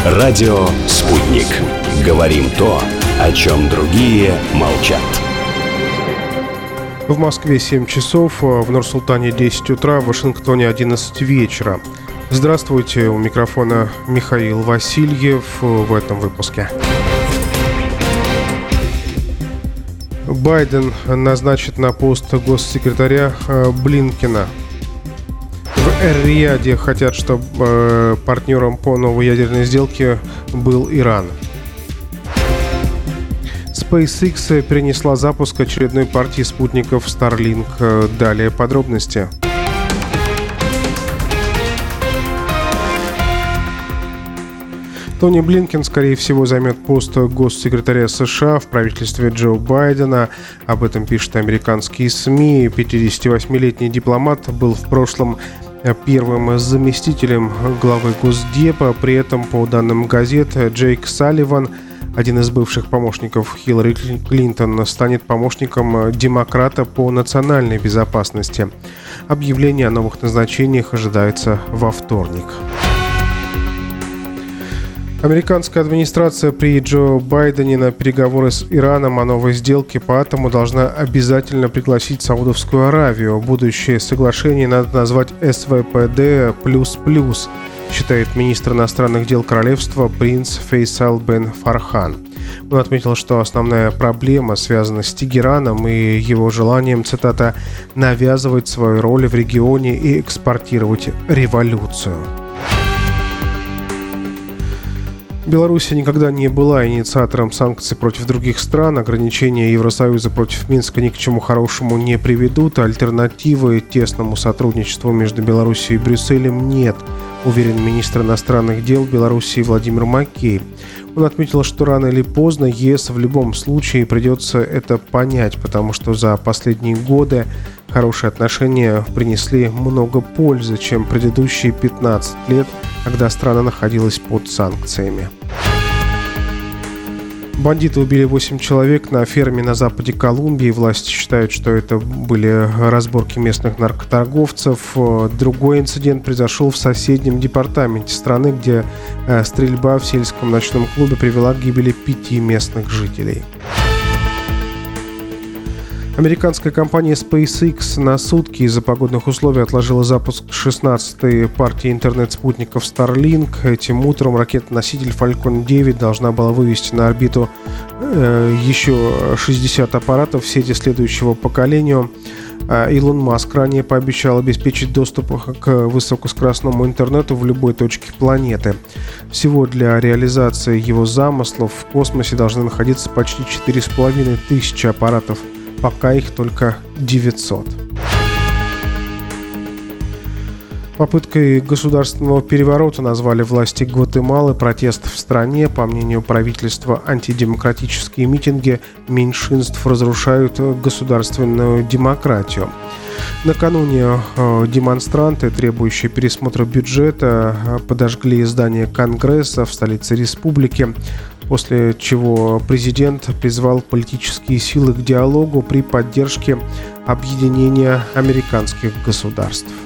Радио «Спутник». Говорим то, о чем другие молчат. В Москве 7 часов, в Нур-Султане 10 утра, в Вашингтоне 11 вечера. Здравствуйте, у микрофона Михаил Васильев в этом выпуске. Байден назначит на пост госсекретаря Блинкена. В Эр-Рияде хотят, чтобы партнером по новой ядерной сделке был Иран. SpaceX перенесла запуск очередной партии спутников Starlink. Далее подробности. Тони Блинкен, скорее всего, займет пост госсекретаря США в правительстве Джо Байдена. Об этом пишут американские СМИ. 58-летний дипломат был в прошлом первым заместителем главы Госдепа. При этом, по данным газет, Джейк Салливан, один из бывших помощников Хиллари Клинтон, станет помощником демократа по национальной безопасности. Объявление о новых назначениях ожидается во вторник. Американская администрация при Джо Байдене на переговоры с Ираном о новой сделке по атому должна обязательно пригласить Саудовскую Аравию. Будущее соглашение надо назвать СВПД++, считает министр иностранных дел королевства принц Фейсал бен Фархан. Он отметил, что основная проблема связана с Тегераном и его желанием, цитата, «навязывать свою роль в регионе и экспортировать революцию». Беларусь никогда не была инициатором санкций против других стран. Ограничения Евросоюза против Минска ни к чему хорошему не приведут. Альтернативы тесному сотрудничеству между Беларусью и Брюсселем нет, уверен министр иностранных дел Беларуси Владимир Макей. Он отметил, что рано или поздно ЕС в любом случае придется это понять, потому что за последние годы хорошие отношения принесли много пользы, чем предыдущие 15 лет, когда страна находилась под санкциями. Бандиты убили 8 человек на ферме на западе Колумбии. Власти считают, что это были разборки местных наркоторговцев. Другой инцидент произошел в соседнем департаменте страны, где стрельба в сельском ночном клубе привела к гибели 5 местных жителей. Американская компания SpaceX на сутки из-за погодных условий отложила запуск 16-й партии интернет-спутников Starlink. Этим утром ракета-носитель Falcon 9 должна была вывести на орбиту еще 60 аппаратов в сети следующего поколения. Илон Маск ранее пообещал обеспечить доступ к высокоскоростному интернету в любой точке планеты. Всего для реализации его замыслов в космосе должны находиться почти 4500 аппаратов. Пока их только 900. Попыткой государственного переворота назвали власти Гватемалы протест в стране. По мнению правительства, антидемократические митинги меньшинств разрушают государственную демократию. Накануне демонстранты, требующие пересмотра бюджета, подожгли здание Конгресса в столице республики, после чего президент призвал политические силы к диалогу при поддержке объединения американских государств.